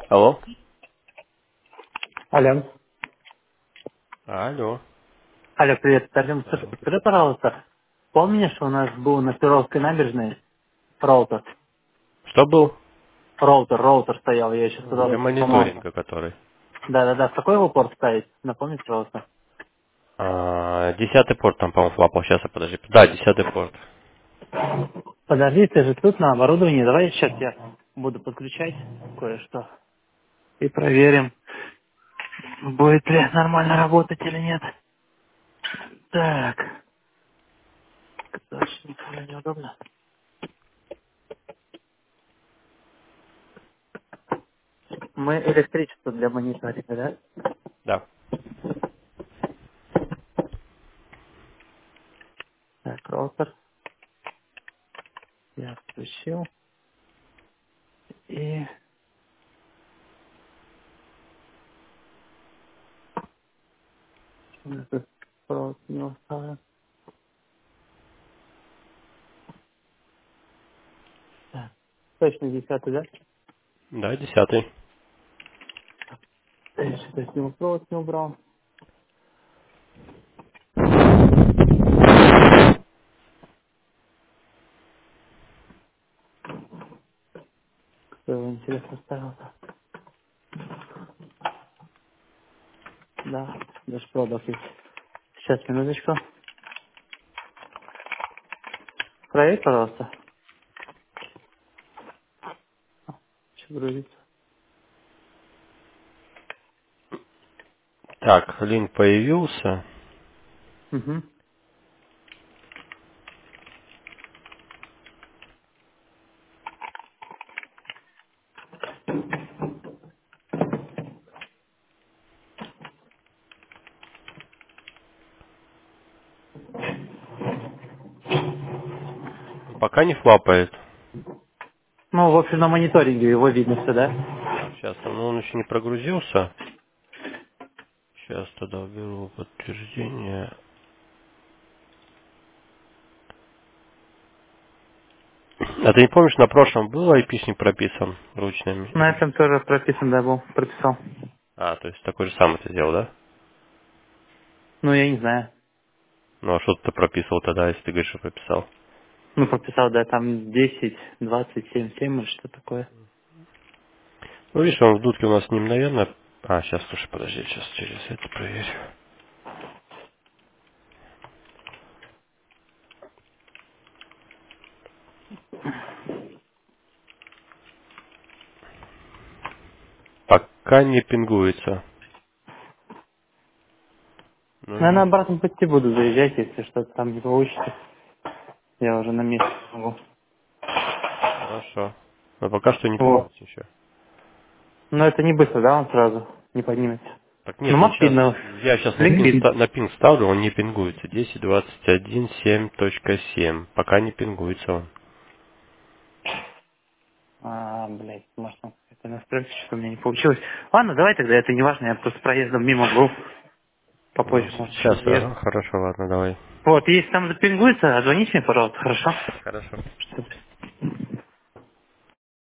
Алло? Алло. Алло. Алло, привет, Артем. Слушай, Алло. подскажи, пожалуйста, помнишь, у нас был на Перовской набережной роутер? Что был? Роутер стоял, я еще Для сказал, сломался. мониторинга который. Да-да-да, в какой его порт ставить? Напомни, пожалуйста. 10-й порт там, по-моему, флапал. Сейчас, подожди. Да, 10-й порт. Подожди, ты же тут на оборудовании, давай сейчас я буду подключать кое-что и проверим, будет ли нормально работать или нет. Так, точно, никогда неудобно. Мы электричество для мониторинга, да? Да. Так, роутер я включил и этот провод не устал. Так, точно 10-й, да? Да, 10-й. То есть его провод не убрал. Кто его интересно ставил? Да, даже проводов есть. Сейчас, минуточку. Проверь, пожалуйста. Сейчас грузится. Так, линк появился. Угу. Пока не флапает. Ну, в общем, на мониторинге его видно все, да? Сейчас, ну он еще не прогрузился. Сейчас тогда уберу подтверждение. А ты не помнишь, на прошлом был айпишник прописан ручными? На Или... этом тоже прописан, да, был, прописал. То есть такой же самый ты сделал, да? Ну, я не знаю. Ну, а что ты прописывал тогда, если ты говоришь, что прописал? Ну, прописал, да, там 10, 27, 7 или что такое. Ну, видишь, он в дудке у нас не мгновенно. Сейчас, слушай, подожди, сейчас через это проверю. Пока не пингуется. Ну, Ну, я на видишь, обратном пути буду заезжать, если что-то там не получится. Я уже на месте могу. хорошо. Но пока что не Вот. пингуется еще. Но это не быстро, да, он сразу не поднимется. Так Ну, нет, он может, сейчас, видно. я сейчас на Линк пинг, видно. на пинг ставлю, он не пингуется. 10.21.7.7. Пока не пингуется он. Блядь, может, это настройка, что у меня не получилось. Ладно, давай тогда, это не важно, я просто проездом мимо был. Ну, Попозже, может, еще сейчас, заеду. хорошо, ладно, давай. Вот, если там запингуется, отзвоните мне, пожалуйста, хорошо? Хорошо. Чтобы